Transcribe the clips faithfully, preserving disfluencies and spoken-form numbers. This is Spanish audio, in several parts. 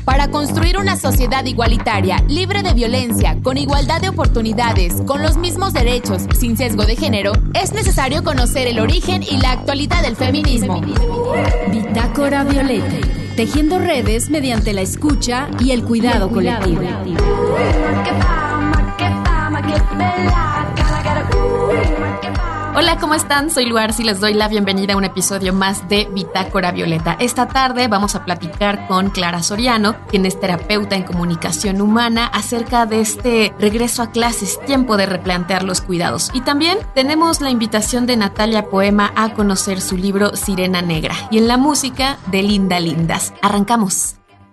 Para construir una sociedad igualitaria, libre de violencia, con igualdad de oportunidades, con los mismos derechos, sin sesgo de género, es necesario conocer el origen y la actualidad del feminismo. Bitácora Violeta, tejiendo redes mediante la escucha y el cuidado colectivo. Hola, ¿cómo están? Soy Luarz y les doy la bienvenida a un episodio más de Bitácora Violeta. Esta tarde vamos a platicar con Clara Soriano, quien es terapeuta en comunicación humana, acerca de este regreso a clases, tiempo de replantear los cuidados. Y también tenemos la invitación de Natalia Poema a conocer su libro Sirena Negra y en la música de Linda Lindas. Arrancamos.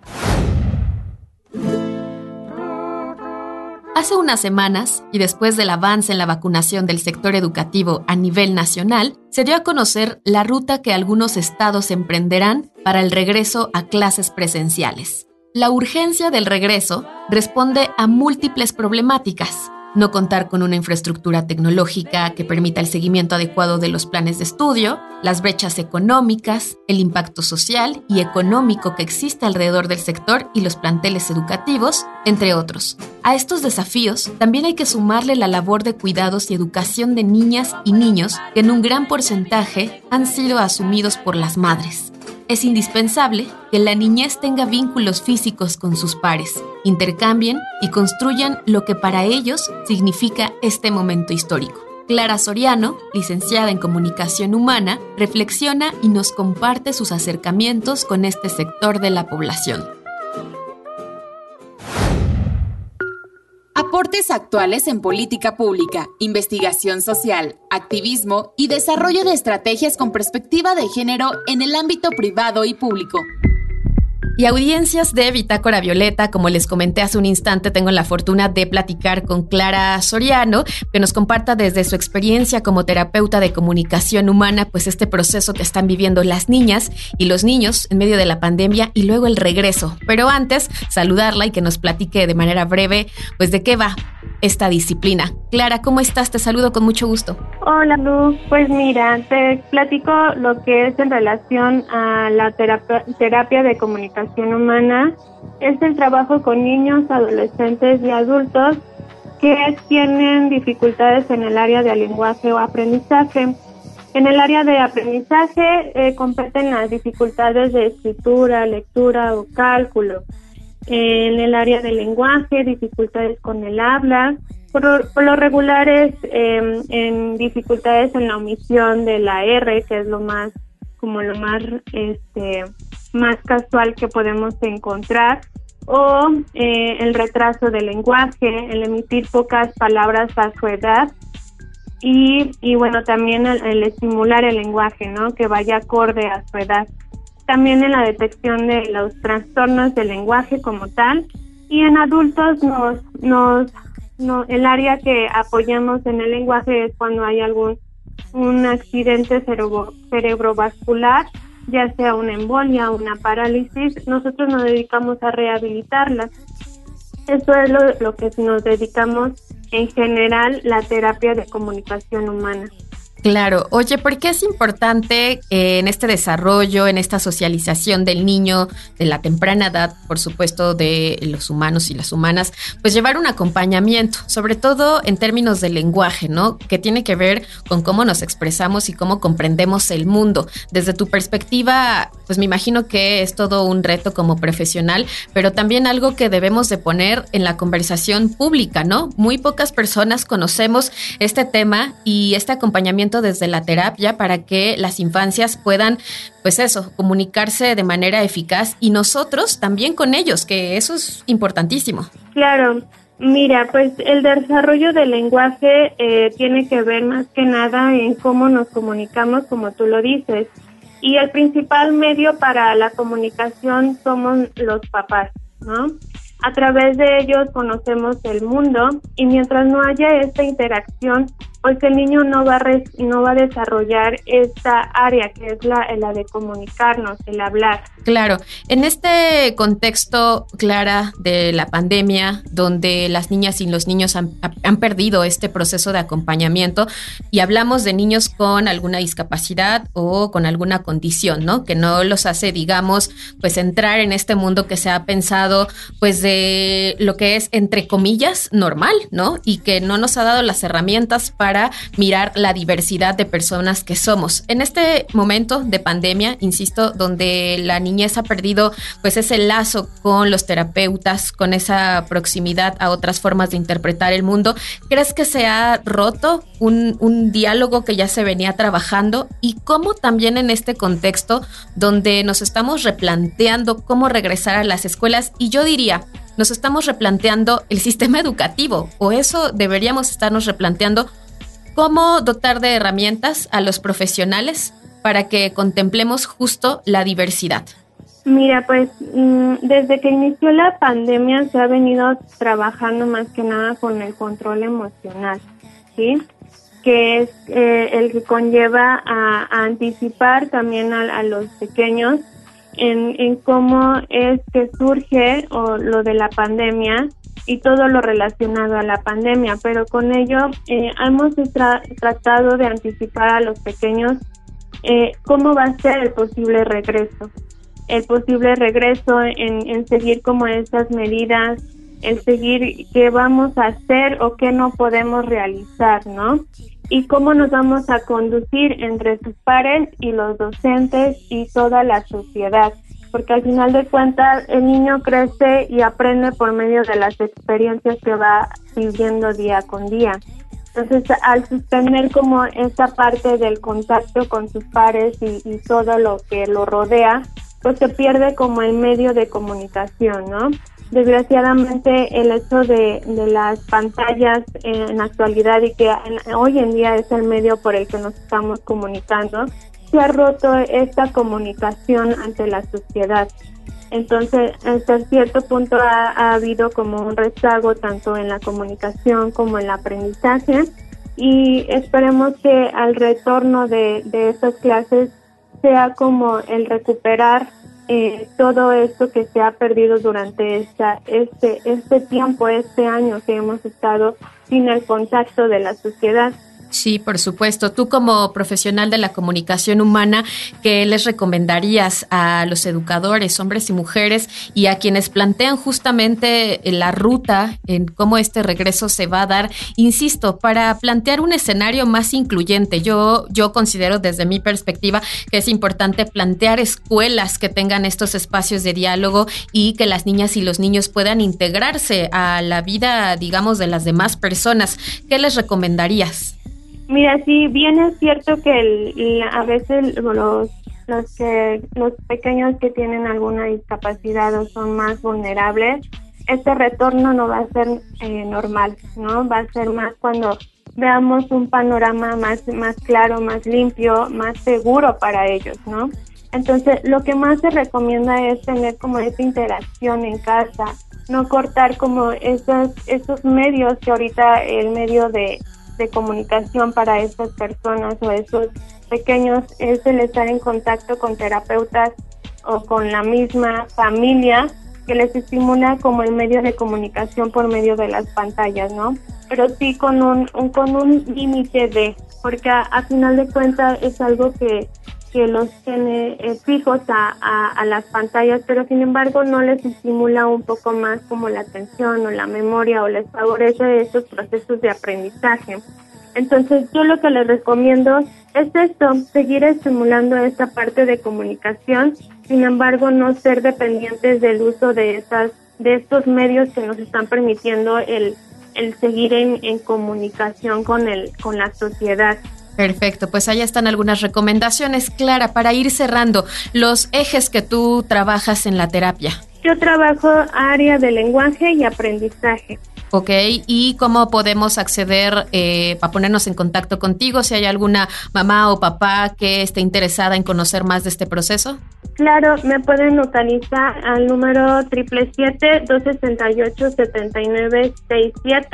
Hace unas semanas, y después del avance en la vacunación del sector educativo a nivel nacional, se dio a conocer la ruta que algunos estados emprenderán para el regreso a clases presenciales. La urgencia del regreso responde a múltiples problemáticas. No contar con una infraestructura tecnológica que permita el seguimiento adecuado de los planes de estudio, las brechas económicas, el impacto social y económico que existe alrededor del sector y los planteles educativos, entre otros. A estos desafíos también hay que sumarle la labor de cuidados y educación de niñas y niños que en un gran porcentaje han sido asumidos por las madres. Es indispensable que la niñez tenga vínculos físicos con sus pares, intercambien y construyan lo que para ellos significa este momento histórico. Clara Soriano, licenciada en Comunicación Humana, reflexiona y nos comparte sus acercamientos con este sector de la población. Aportes actuales en política pública, investigación social, activismo y desarrollo de estrategias con perspectiva de género en el ámbito privado y público. Y audiencias de Bitácora Violeta, como les comenté hace un instante, tengo la fortuna de platicar con Clara Soriano, que nos comparta desde su experiencia como terapeuta de comunicación humana, pues este proceso que están viviendo las niñas y los niños en medio de la pandemia y luego el regreso. Pero antes, saludarla y que nos platique de manera breve, pues de qué va esta disciplina. Clara, ¿cómo estás? Te saludo con mucho gusto. Hola, Lu. Pues mira, te platico lo que es en relación a la terapia, terapia de comunicación humana. Es el trabajo con niños, adolescentes y adultos que tienen dificultades en el área de lenguaje o aprendizaje. En el área de aprendizaje eh, competen las dificultades de escritura, lectura o cálculo. En el área del lenguaje, dificultades con el habla, por, por lo regular es eh, en dificultades en la omisión de la R, que es lo más, como lo más, este, más casual que podemos encontrar, o eh, el retraso del lenguaje, el emitir pocas palabras a su edad, y, y bueno, también el, el estimular el lenguaje, ¿no?, que vaya acorde a su edad. También en la detección de los trastornos del lenguaje como tal, y en adultos nos, nos, no, el área que apoyamos en el lenguaje es cuando hay algún un accidente cerebro, cerebrovascular, ya sea una embolia o una parálisis. Nosotros nos dedicamos a rehabilitarla. Eso es lo, lo que nos dedicamos en general, la terapia de comunicación humana. Claro. Oye, ¿por qué es importante eh, en este desarrollo, en esta socialización del niño, de la temprana edad, por supuesto, de los humanos y las humanas, pues llevar un acompañamiento, sobre todo en términos de lenguaje, ¿no?, que tiene que ver con cómo nos expresamos y cómo comprendemos el mundo? Desde tu perspectiva, pues me imagino que es todo un reto como profesional, pero también algo que debemos de poner en la conversación pública, ¿no? Muy pocas personas conocemos este tema y este acompañamiento desde la terapia para que las infancias puedan, pues eso, comunicarse de manera eficaz y nosotros también con ellos, que eso es importantísimo. Claro, mira, pues el desarrollo del lenguaje eh, tiene que ver más que nada en cómo nos comunicamos, como tú lo dices, y el principal medio para la comunicación somos los papás, ¿no? A través de ellos conocemos el mundo y mientras no haya esta interacción pues el niño no va a res, no va a desarrollar esta área que es la, la de comunicarnos, el hablar. Claro, en este contexto, Clara, de la pandemia, donde las niñas y los niños han, han perdido este proceso de acompañamiento, y hablamos de niños con alguna discapacidad o con alguna condición, ¿no? Que no los hace, digamos, pues entrar en este mundo que se ha pensado, pues de lo que es, entre comillas, normal, ¿no? Y que no nos ha dado las herramientas para mirar la diversidad de personas que somos. En este momento de pandemia, insisto, donde la niñez ha perdido pues ese lazo con los terapeutas, con esa proximidad a otras formas de interpretar el mundo, ¿crees que se ha roto un, un diálogo que ya se venía trabajando? Y cómo también en este contexto donde nos estamos replanteando cómo regresar a las escuelas, y yo diría, nos estamos replanteando el sistema educativo, o eso deberíamos estarnos replanteando, cómo dotar de herramientas a los profesionales para que contemplemos justo la diversidad. Mira, pues desde que inició la pandemia se ha venido trabajando más que nada con el control emocional, ¿sí? Que es eh, el que conlleva a, a anticipar también a, a los pequeños en, en cómo es que surge o lo de la pandemia y todo lo relacionado a la pandemia, pero con ello eh, hemos tra- tratado de anticipar a los pequeños eh, cómo va a ser el posible regreso. el posible regreso, en, en seguir como estas medidas, el seguir qué vamos a hacer o qué no podemos realizar, ¿no? Y cómo nos vamos a conducir entre sus pares y los docentes y toda la sociedad, porque al final de cuentas el niño crece y aprende por medio de las experiencias que va viviendo día con día. Entonces, al suspender como esa parte del contacto con sus pares y, y todo lo que lo rodea, pues se pierde como el medio de comunicación, ¿no? Desgraciadamente el hecho de, de las pantallas en la actualidad y que en, hoy en día es el medio por el que nos estamos comunicando, se ha roto esta comunicación ante la sociedad. Entonces, hasta cierto punto ha, ha habido como un rezago tanto en la comunicación como en el aprendizaje, y esperemos que al retorno de, de estas clases sea como el recuperar eh, todo esto que se ha perdido durante esta, este, este tiempo, este año que hemos estado sin el contacto de la sociedad. Sí, por supuesto. Tú como profesional de la comunicación humana, ¿qué les recomendarías a los educadores, hombres y mujeres, y a quienes plantean justamente la ruta en cómo este regreso se va a dar? Insisto, para plantear un escenario más incluyente. Yo, yo considero desde mi perspectiva que es importante plantear escuelas que tengan estos espacios de diálogo y que las niñas y los niños puedan integrarse a la vida, digamos, de las demás personas. ¿Qué les recomendarías? Mira, sí, bien es cierto que el, a veces los los que los pequeños que tienen alguna discapacidad o son más vulnerables, este retorno no va a ser eh, normal, ¿no? Va a ser más cuando veamos un panorama más más claro, más limpio, más seguro para ellos, ¿no? Entonces, lo que más se recomienda es tener como esa interacción en casa, no cortar como esos esos medios que ahorita el medio de de comunicación para estas personas o esos pequeños es el estar en contacto con terapeutas o con la misma familia que les estimula como el medio de comunicación por medio de las pantallas, ¿no? Pero sí con un, un con un límite de, porque a, a final de cuentas es algo que que los tiene eh, fijos a, a, a las pantallas, pero sin embargo no les estimula un poco más como la atención o la memoria o les favorece esos procesos de aprendizaje. Entonces yo lo que les recomiendo es esto, seguir estimulando esta parte de comunicación, sin embargo no ser dependientes del uso de estas de estos medios que nos están permitiendo el, el seguir en, en comunicación con el con la sociedad. Perfecto, pues ahí están algunas recomendaciones. Clara, para ir cerrando, los ejes que tú trabajas en la terapia. Yo trabajo área de lenguaje y aprendizaje. Ok, ¿y cómo podemos acceder eh, para ponernos en contacto contigo? Si hay alguna mamá o papá que esté interesada en conocer más de este proceso. Claro, me pueden localizar al número siete siete siete, dos seis ocho, siete nueve seis siete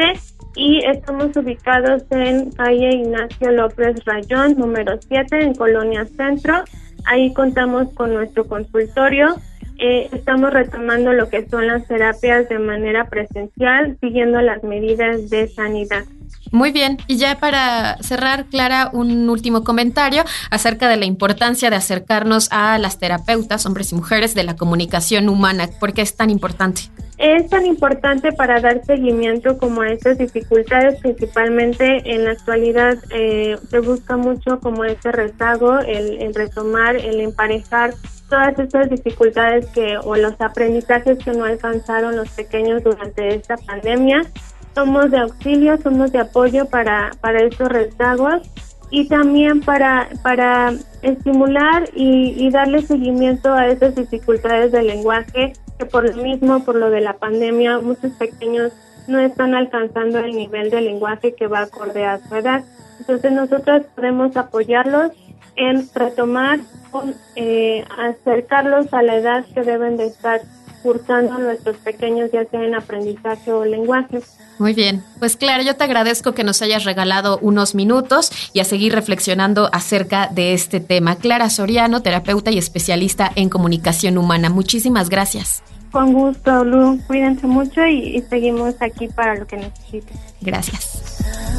y estamos ubicados en calle Ignacio López Rayón, número siete, en Colonia Centro. Ahí contamos con nuestro consultorio. Eh, estamos retomando lo que son las terapias de manera presencial, siguiendo las medidas de sanidad. Muy bien, y ya para cerrar, Clara, un último comentario acerca de la importancia de acercarnos a las terapeutas, hombres y mujeres, de la comunicación humana. ¿Por qué es tan importante? Es tan importante para dar seguimiento como a estas dificultades, principalmente en la actualidad eh, se busca mucho como este rezago, el, el retomar, el emparejar todas estas dificultades que o los aprendizajes que no alcanzaron los pequeños durante esta pandemia. Somos de auxilio, somos de apoyo para, para estos rezagos y también para, para estimular y, y darle seguimiento a esas dificultades del lenguaje que por lo mismo, por lo de la pandemia, muchos pequeños no están alcanzando el nivel de lenguaje que va acorde a su edad. Entonces nosotros podemos apoyarlos en retomar, eh, acercarlos a la edad que deben de estar cursando nuestros pequeños, ya sea en aprendizaje o lenguaje. Muy bien, pues Clara, yo te agradezco que nos hayas regalado unos minutos y a seguir reflexionando acerca de este tema. Clara Soriano, terapeuta y especialista en comunicación humana. Muchísimas gracias. Con gusto, Lu. Cuídense mucho y, y seguimos aquí para lo que necesiten. Gracias.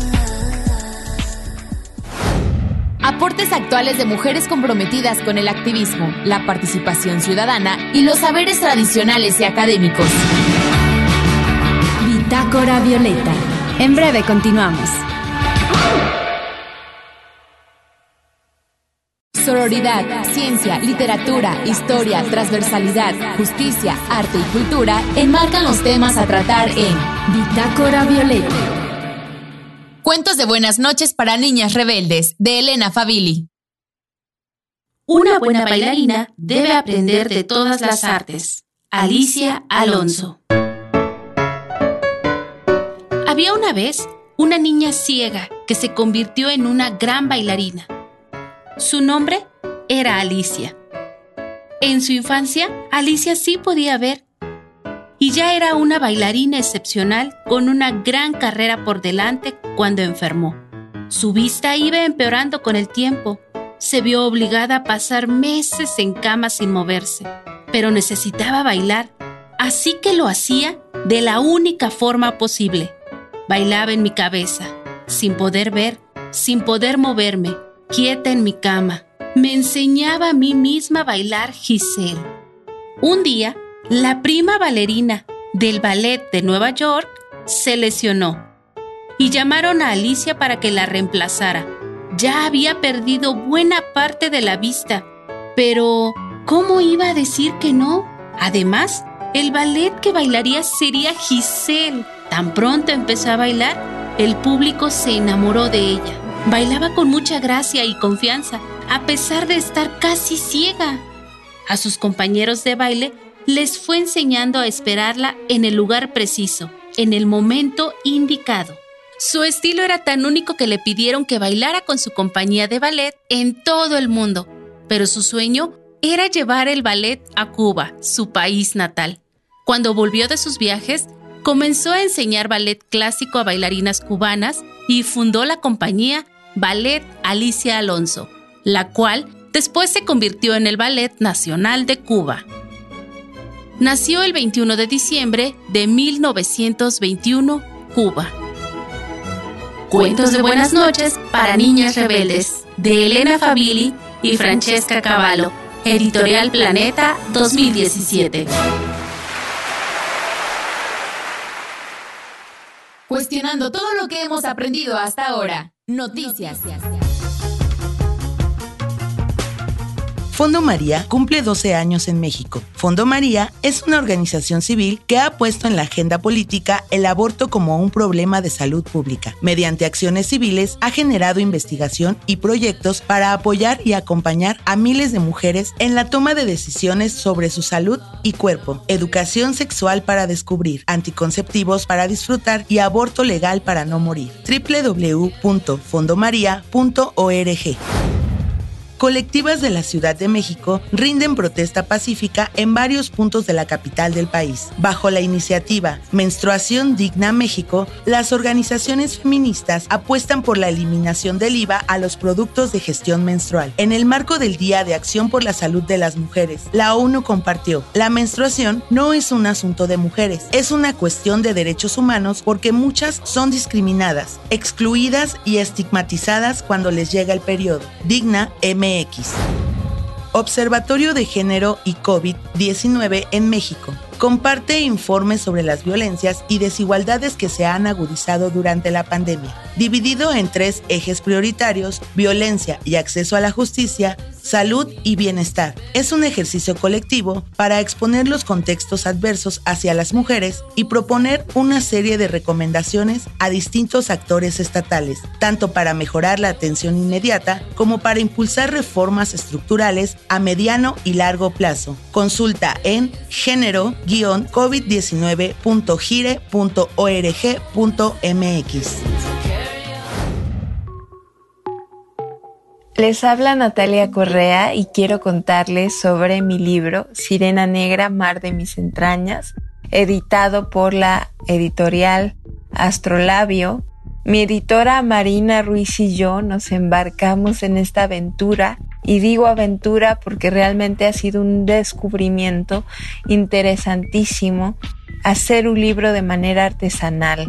Aportes actuales de mujeres comprometidas con el activismo, la participación ciudadana y los saberes tradicionales y académicos. Bitácora Violeta. En breve continuamos. Sororidad, ciencia, literatura, historia, transversalidad, justicia, arte y cultura enmarcan los temas a tratar en Bitácora Violeta. Cuentos de buenas noches para niñas rebeldes, de Elena Favili. Una buena bailarina debe aprender de todas las artes. Alicia Alonso. Había una vez una niña ciega que se convirtió en una gran bailarina. Su nombre era Alicia. En su infancia, Alicia sí podía ver y ya era una bailarina excepcional con una gran carrera por delante cuando enfermó. Su vista iba empeorando con el tiempo. Se vio obligada a pasar meses en cama sin moverse, pero necesitaba bailar, así que lo hacía de la única forma posible. Bailaba en mi cabeza, sin poder ver, sin poder moverme, quieta en mi cama. Me enseñaba a mí misma a bailar Giselle. Un día, la prima bailarina del ballet de Nueva York se lesionó y llamaron a Alicia para que la reemplazara. Ya había perdido buena parte de la vista, pero ¿cómo iba a decir que no? Además, el ballet que bailaría sería Giselle. Tan pronto empezó a bailar, el público se enamoró de ella. Bailaba con mucha gracia y confianza, a pesar de estar casi ciega. A sus compañeros de baile les fue enseñando a esperarla en el lugar preciso, en el momento indicado. Su estilo era tan único que le pidieron que bailara con su compañía de ballet en todo el mundo, pero su sueño era llevar el ballet a Cuba, su país natal. Cuando volvió de sus viajes, comenzó a enseñar ballet clásico a bailarinas cubanas y fundó la compañía Ballet Alicia Alonso, la cual después se convirtió en el Ballet Nacional de Cuba. Nació el veintiuno de diciembre de mil novecientos veintiuno, Cuba. Cuentos de buenas noches para niñas rebeldes, de Elena Favili y Francesca Cavallo, Editorial Planeta dos mil diecisiete. Cuestionando todo lo que hemos aprendido hasta ahora. Noticias. Fondo María cumple doce años en México. Fondo María es una organización civil que ha puesto en la agenda política el aborto como un problema de salud pública. Mediante acciones civiles ha generado investigación y proyectos para apoyar y acompañar a miles de mujeres en la toma de decisiones sobre su salud y cuerpo, educación sexual para descubrir, anticonceptivos para disfrutar y aborto legal para no morir. doble u doble u doble u punto fondo maría punto org. colectivas de la Ciudad de México rinden protesta pacífica en varios puntos de la capital del país. Bajo la iniciativa Menstruación Digna México, las organizaciones feministas apuestan por la eliminación del I V A a los productos de gestión menstrual. En el marco del Día de Acción por la Salud de las Mujeres, la ONU compartió: la menstruación no es un asunto de mujeres, es una cuestión de derechos humanos porque muchas son discriminadas, excluidas y estigmatizadas cuando les llega el periodo. Digna M X. Observatorio de Género y COVID diecinueve en México. Comparte informes sobre las violencias y desigualdades que se han agudizado durante la pandemia. Dividido en tres ejes prioritarios: violencia y acceso a la justicia, salud y bienestar. Es un ejercicio colectivo para exponer los contextos adversos hacia las mujeres y proponer una serie de recomendaciones a distintos actores estatales, tanto para mejorar la atención inmediata como para impulsar reformas estructurales a mediano y largo plazo. Consulta en género guión covid diecinueve punto gire punto org punto mx. Les habla Natalia Correa y quiero contarles sobre mi libro Sirena Negra, Mar de mis entrañas, editado por la editorial Astrolabio. Mi editora Marina Ruiz y yo nos embarcamos en esta aventura, y digo aventura porque realmente ha sido un descubrimiento interesantísimo hacer un libro de manera artesanal,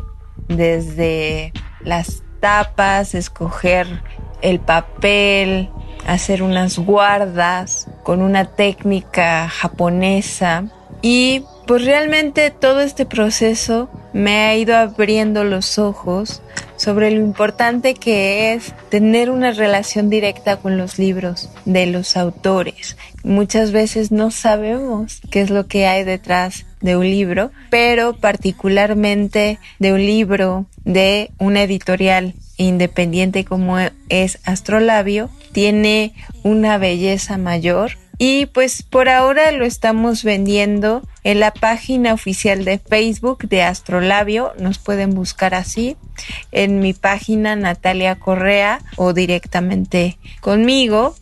desde las tapas, escoger el papel, hacer unas guardas con una técnica japonesa, y pues realmente todo este proceso me ha ido abriendo los ojos sobre lo importante que es tener una relación directa con los libros de los autores. Muchas veces no sabemos qué es lo que hay detrás de un libro, pero particularmente de un libro de una editorial independiente como es Astrolabio, tiene una belleza mayor. Y pues por ahora lo estamos vendiendo en la página oficial de Facebook de Astrolabio. Nos pueden buscar así, en mi página Natalia Correa, o directamente conmigo,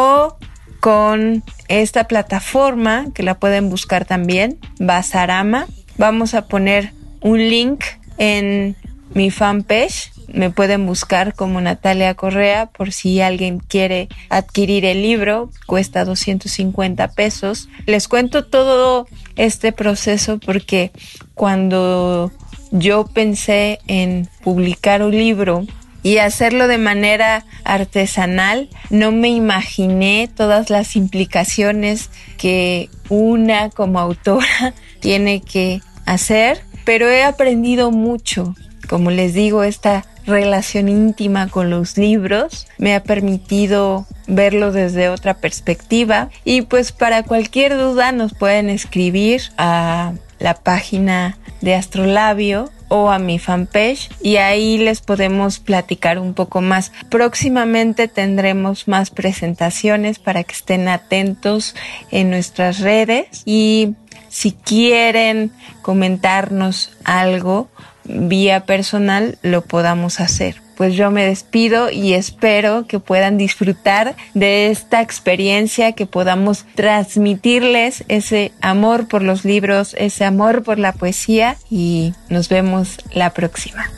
o con esta plataforma que la pueden buscar también, Basarama. Vamos a poner un link en mi fanpage. Me pueden buscar como Natalia Correa por si alguien quiere adquirir el libro. Cuesta doscientos cincuenta pesos. Les cuento todo este proceso porque cuando yo pensé en publicar un libro y hacerlo de manera artesanal, no me imaginé todas las implicaciones que una como autora tiene que hacer, pero he aprendido mucho. Como les digo, esta relación íntima con los libros me ha permitido verlo desde otra perspectiva, y pues para cualquier duda nos pueden escribir a la página de Astrolabio o a mi fanpage y ahí les podemos platicar un poco más. Próximamente tendremos más presentaciones para que estén atentos en nuestras redes, y si quieren comentarnos algo vía personal lo podamos hacer. Pues yo me despido y espero que puedan disfrutar de esta experiencia, que podamos transmitirles ese amor por los libros, ese amor por la poesía, y nos vemos la próxima.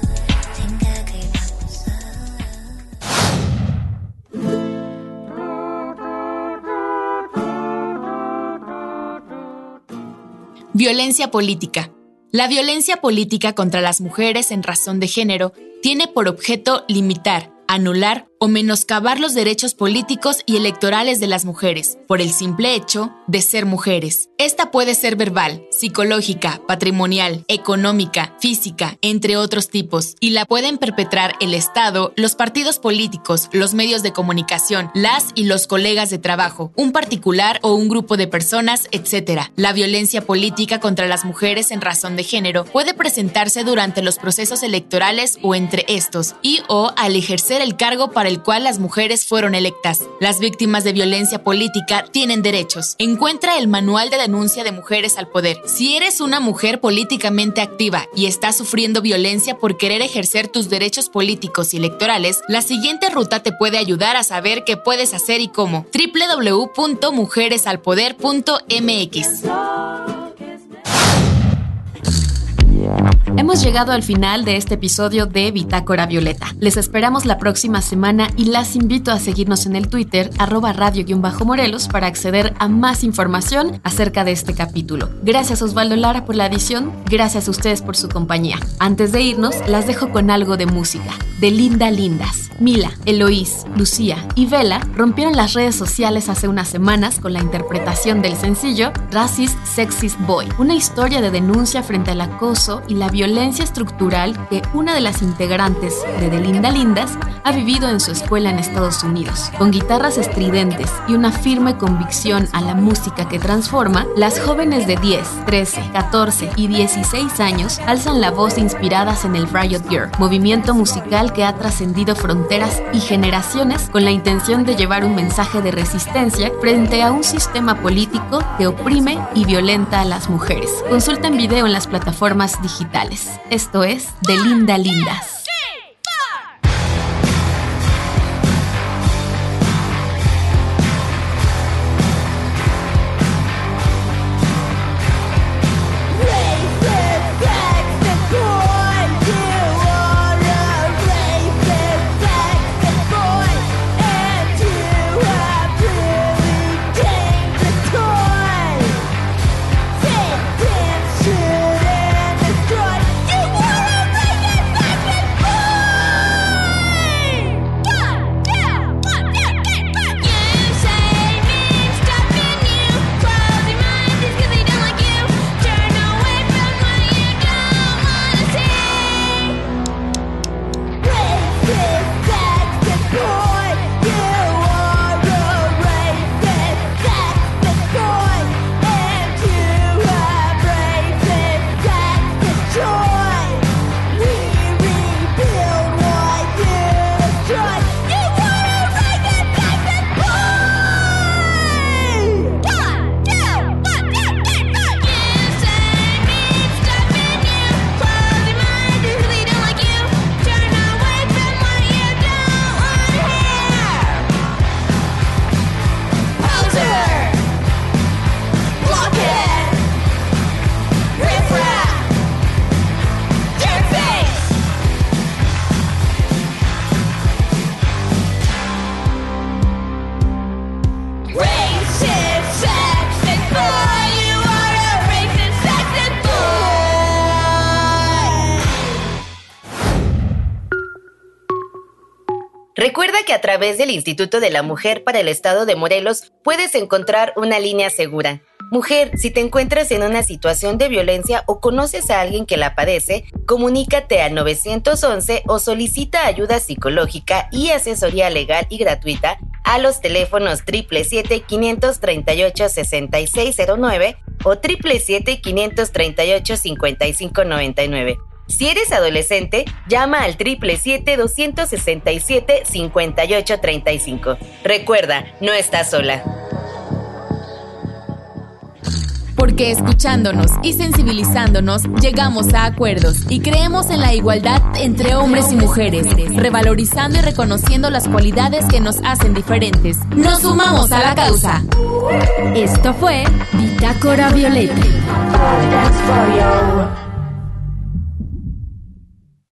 Violencia política. La violencia política contra las mujeres en razón de género tiene por objeto limitar, anular o menoscabar los derechos políticos y electorales de las mujeres por el simple hecho de ser mujeres. Esta puede ser verbal, psicológica, patrimonial, económica, física, entre otros tipos, y la pueden perpetrar el Estado, los partidos políticos, los medios de comunicación, las y los colegas de trabajo, un particular o un grupo de personas, etcétera. La violencia política contra las mujeres en razón de género puede presentarse durante los procesos electorales o entre estos, y o al ejercer el cargo para el el cual las mujeres fueron electas. Las víctimas de violencia política tienen derechos. Encuentra el Manual de Denuncia de Mujeres al Poder. Si eres una mujer políticamente activa y estás sufriendo violencia por querer ejercer tus derechos políticos y electorales, la siguiente ruta te puede ayudar a saber qué puedes hacer y cómo. doble u doble u doble u punto mujeres al poder punto m x. Hemos llegado al final de este episodio de Bitácora Violeta. Les esperamos la próxima semana y las invito a seguirnos en el Twitter, arroba radio-morelos, para acceder a más información acerca de este capítulo. Gracias Osvaldo Lara por la edición, gracias a ustedes por su compañía. Antes de irnos, las dejo con algo de música, de Linda Lindas. Mila, Eloís, Lucía y Vela rompieron las redes sociales hace unas semanas con la interpretación del sencillo Racist Sexist Boy, una historia de denuncia frente al acoso y la violencia estructural que una de las integrantes de The Linda Lindas ha vivido en su escuela en Estados Unidos. Con guitarras estridentes y una firme convicción a la música que transforma, las jóvenes de diez, trece, catorce y dieciséis años alzan la voz inspiradas en el Riot Girl, movimiento musical que ha trascendido fronteras y generaciones con la intención de llevar un mensaje de resistencia frente a un sistema político que oprime y violenta a las mujeres. Consulta en video en las plataformas digitales. Esto es The Linda Lindas. Recuerda que a través del Instituto de la Mujer para el Estado de Morelos puedes encontrar una línea segura. Mujer, si te encuentras en una situación de violencia o conoces a alguien que la padece, comunícate al nueve once o solicita ayuda psicológica y asesoría legal y gratuita a los teléfonos siete siete siete, cinco tres ocho, seis seis cero nueve o siete siete siete, cinco tres ocho, cinco cinco nueve nueve. Si eres adolescente, llama al siete siete siete, dos seis siete, cinco ocho tres cinco. Recuerda, no estás sola. Porque escuchándonos y sensibilizándonos, llegamos a acuerdos y creemos en la igualdad entre hombres y mujeres, revalorizando y reconociendo las cualidades que nos hacen diferentes. ¡Nos sumamos a la causa! Esto fue Bitácora Violeta.